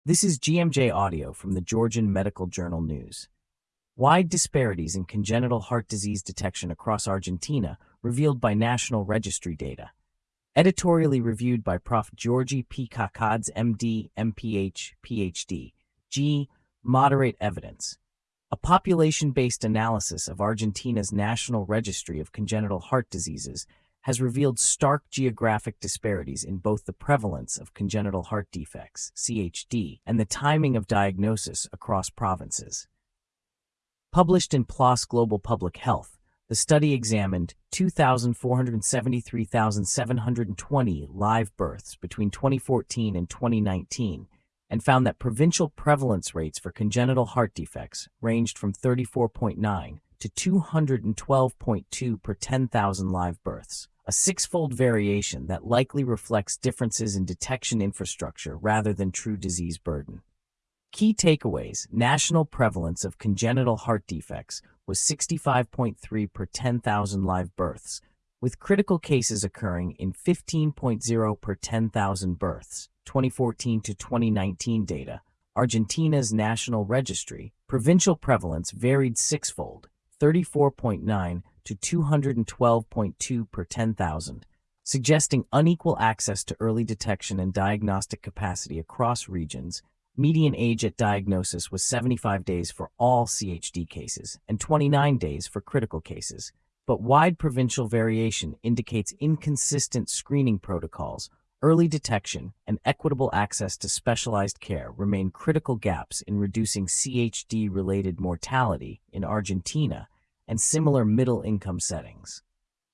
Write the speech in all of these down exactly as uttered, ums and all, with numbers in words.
This is G M J Audio from the Georgian Medical Journal News. Wide disparities in congenital heart disease detection across Argentina revealed by National Registry data. Editorially reviewed by Professor Georgi P. Kakadze, M D, M P H, P H D. G. Moderate evidence. A population-based analysis of Argentina's National Registry of Congenital Heart Diseases has revealed stark geographic disparities in both the prevalence of congenital heart defects, C H D, and the timing of diagnosis across provinces. Published in P L O S Global Public Health, the study examined two thousand four hundred seventy-three thousand seven hundred twenty live births between twenty fourteen and twenty nineteen and found that provincial prevalence rates for congenital heart defects ranged from thirty-four point nine to two hundred twelve point two per ten thousand live births, a six-fold variation that likely reflects differences in detection infrastructure rather than true disease burden. Key takeaways: national prevalence of congenital heart defects was sixty-five point three per ten thousand live births, with critical cases occurring in fifteen point zero per ten thousand births. twenty fourteen to twenty nineteen data. Argentina's National Registry, provincial prevalence varied sixfold, thirty-four point nine to two hundred twelve point two per ten thousand, suggesting unequal access to early detection and diagnostic capacity across regions. Median age at diagnosis was seventy-five days for all C H D cases and twenty-nine days for critical cases, but wide provincial variation indicates inconsistent screening protocols. Early detection and equitable access to specialized care remain critical gaps in reducing C H D-related mortality in Argentina and similar middle-income settings.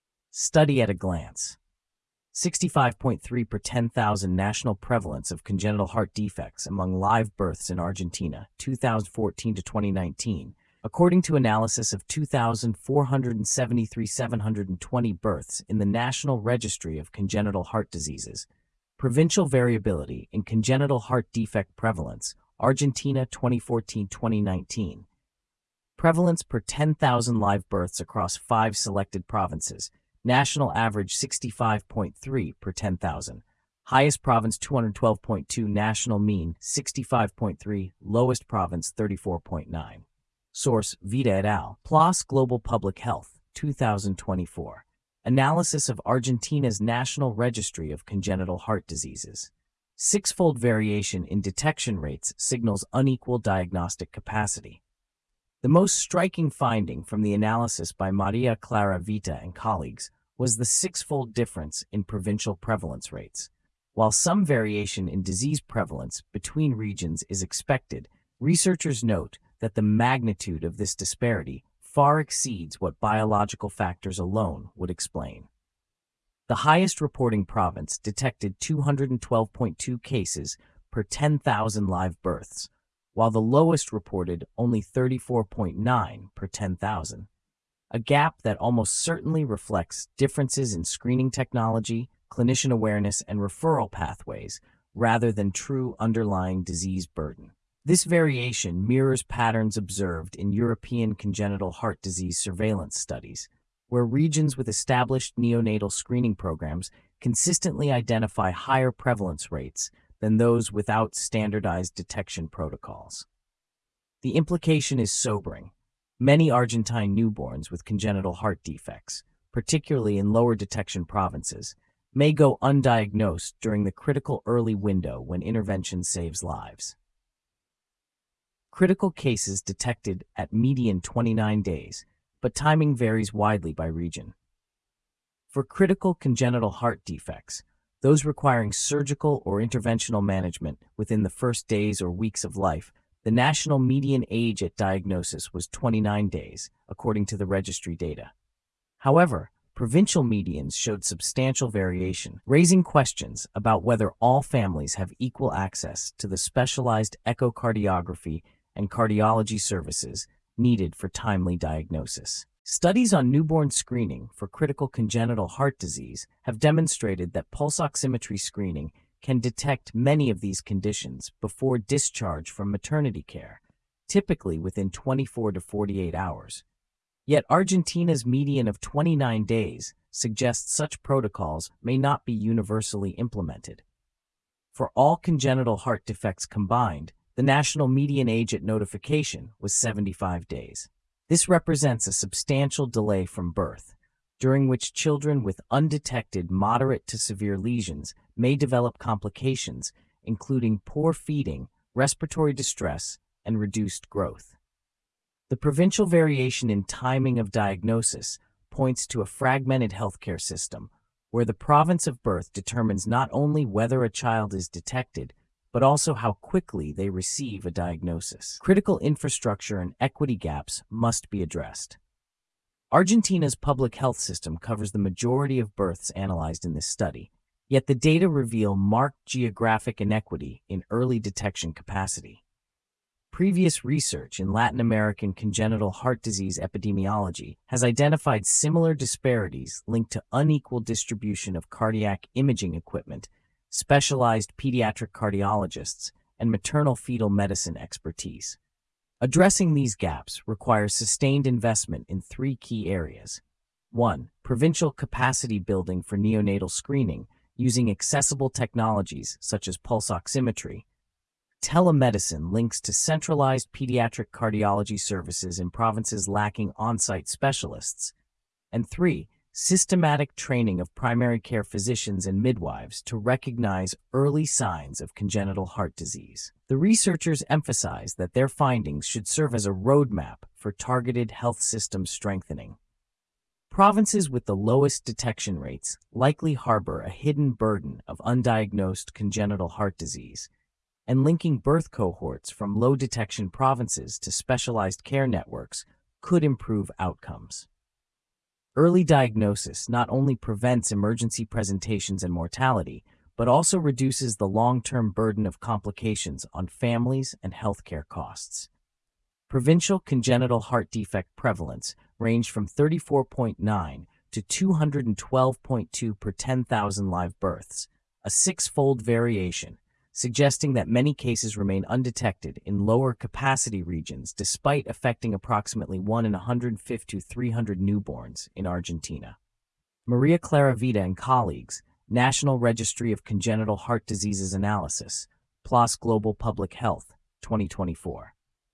Study at a glance. sixty-five point three per ten thousand national prevalence of congenital heart defects among live births in Argentina, two thousand fourteen to twenty nineteen, according to analysis of two thousand four hundred seventy-three thousand seven hundred twenty births in the National Registry of Congenital Heart Diseases. Provincial variability in congenital heart defect prevalence, Argentina twenty fourteen to twenty nineteen. Prevalence per ten thousand live births across five selected provinces. National average sixty-five point three per ten thousand. Highest province two hundred twelve point two, national mean sixty-five point three, lowest province thirty-four point nine. Source: Vita et al. P L O S Global Public Health, two thousand twenty-four. Analysis of Argentina's National Registry of Congenital Heart Diseases. Six-fold variation in detection rates signals unequal diagnostic capacity. The most striking finding from the analysis by Maria Clara Vita and colleagues was the six-fold difference in provincial prevalence rates. While some variation in disease prevalence between regions is expected, researchers note that the magnitude of this disparity far exceeds what biological factors alone would explain. The highest reporting province detected two hundred twelve point two cases per ten thousand live births, while the lowest reported only thirty-four point nine per ten thousand, a gap that almost certainly reflects differences in screening technology, clinician awareness, and referral pathways, rather than true underlying disease burden. This variation mirrors patterns observed in European congenital heart disease surveillance studies, where regions with established neonatal screening programs consistently identify higher prevalence rates than those without standardized detection protocols. The implication is sobering. Many Argentine newborns with congenital heart defects, particularly in lower detection provinces, may go undiagnosed during the critical early window when intervention saves lives. Critical cases detected at median twenty-nine days, but timing varies widely by region. For critical congenital heart defects, those requiring surgical or interventional management within the first days or weeks of life, the national median age at diagnosis was twenty-nine days, according to the registry data. However, provincial medians showed substantial variation, raising questions about whether all families have equal access to the specialized echocardiography and cardiology services needed for timely diagnosis. Studies on newborn screening for critical congenital heart disease have demonstrated that pulse oximetry screening can detect many of these conditions before discharge from maternity care, typically within twenty-four to forty-eight hours. Yet Argentina's median of twenty-nine days suggests such protocols may not be universally implemented. For all congenital heart defects combined, the national median age at notification was seventy-five days. This represents a substantial delay from birth, during which children with undetected moderate to severe lesions may develop complications, including poor feeding, respiratory distress, and reduced growth. The provincial variation in timing of diagnosis points to a fragmented healthcare system, where the province of birth determines not only whether a child is detected, but also how quickly they receive a diagnosis. Critical infrastructure and equity gaps must be addressed. Argentina's public health system covers the majority of births analyzed in this study, yet the data reveal marked geographic inequity in early detection capacity. Previous research in Latin American congenital heart disease epidemiology has identified similar disparities linked to unequal distribution of cardiac imaging equipment, specialized pediatric cardiologists, and maternal-fetal medicine expertise. Addressing these gaps requires sustained investment in three key areas. one. Provincial capacity building for neonatal screening using accessible technologies such as pulse oximetry. Telemedicine links to centralized pediatric cardiology services in provinces lacking on-site specialists. And three. Systematic training of primary care physicians and midwives to recognize early signs of congenital heart disease. The researchers emphasize that their findings should serve as a roadmap for targeted health system strengthening. Provinces with the lowest detection rates likely harbor a hidden burden of undiagnosed congenital heart disease, and linking birth cohorts from low detection provinces to specialized care networks could improve outcomes. Early diagnosis not only prevents emergency presentations and mortality, but also reduces the long-term burden of complications on families and healthcare costs. Provincial congenital heart defect prevalence ranged from thirty-four point nine to two hundred twelve point two per ten thousand live births, a six-fold variation, suggesting that many cases remain undetected in lower capacity regions despite affecting approximately one in one hundred fifty to three hundred newborns in Argentina. Maria Clara Vida and colleagues, National Registry of Congenital Heart Diseases Analysis, P L O S Global Public Health, twenty twenty-four.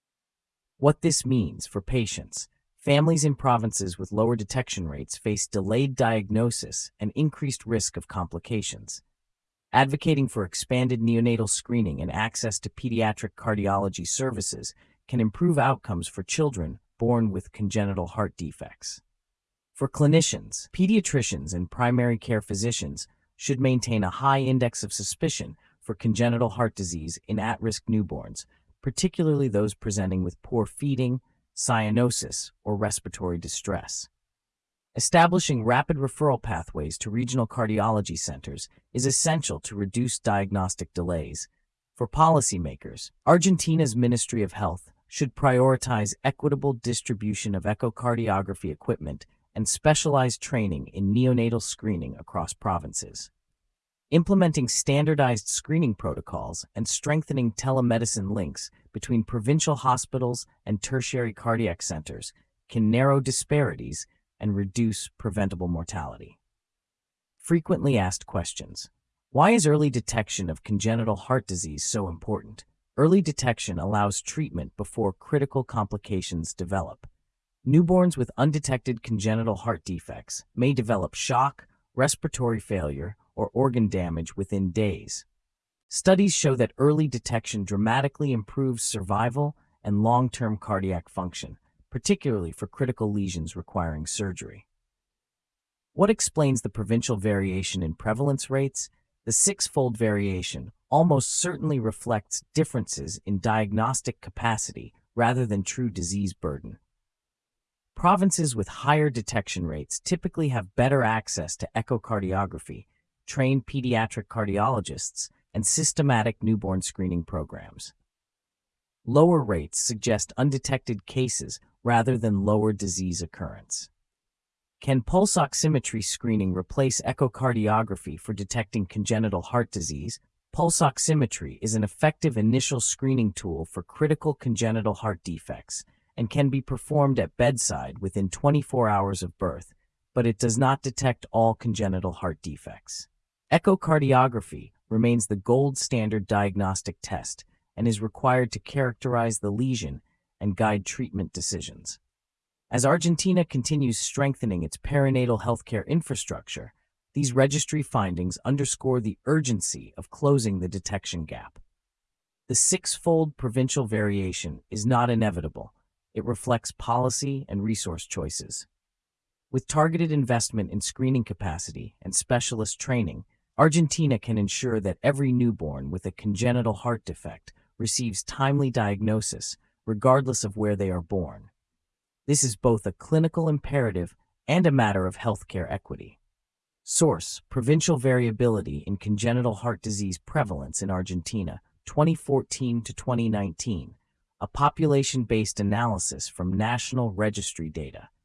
What this means for patients. Families in provinces with lower detection rates face delayed diagnosis and increased risk of complications. Advocating for expanded neonatal screening and access to pediatric cardiology services can improve outcomes for children born with congenital heart defects. For clinicians, pediatricians, and primary care physicians should maintain a high index of suspicion for congenital heart disease in at-risk newborns, particularly those presenting with poor feeding, cyanosis, or respiratory distress. Establishing rapid referral pathways to regional cardiology centers is essential to reduce diagnostic delays. For policymakers, Argentina's Ministry of Health should prioritize equitable distribution of echocardiography equipment and specialized training in neonatal screening across provinces. Implementing standardized screening protocols and strengthening telemedicine links between provincial hospitals and tertiary cardiac centers can narrow disparities and reduce preventable mortality. Frequently asked questions. Why is early detection of congenital heart disease so important? Early detection allows treatment before critical complications develop. Newborns with undetected congenital heart defects may develop shock, respiratory failure, or organ damage within days. Studies show that early detection dramatically improves survival and long-term cardiac function, particularly for critical lesions requiring surgery. What explains the provincial variation in prevalence rates? The six-fold variation almost certainly reflects differences in diagnostic capacity rather than true disease burden. Provinces with higher detection rates typically have better access to echocardiography, trained pediatric cardiologists, and systematic newborn screening programs. Lower rates suggest undetected cases rather than lower disease occurrence. Can pulse oximetry screening replace echocardiography for detecting congenital heart disease? Pulse oximetry is an effective initial screening tool for critical congenital heart defects and can be performed at bedside within twenty-four hours of birth, but it does not detect all congenital heart defects. Echocardiography remains the gold standard diagnostic test and is required to characterize the lesion and guide treatment decisions. As Argentina continues strengthening its perinatal healthcare infrastructure, these registry findings underscore the urgency of closing the detection gap. The six-fold provincial variation is not inevitable. It reflects policy and resource choices. With targeted investment in screening capacity and specialist training, Argentina can ensure that every newborn with a congenital heart defect receives timely diagnosis, regardless of where they are born. This is both a clinical imperative and a matter of healthcare equity. Source: Provincial Variability in Congenital Heart Disease Prevalence in Argentina, twenty fourteen to twenty nineteen, a population-based analysis from National Registry data.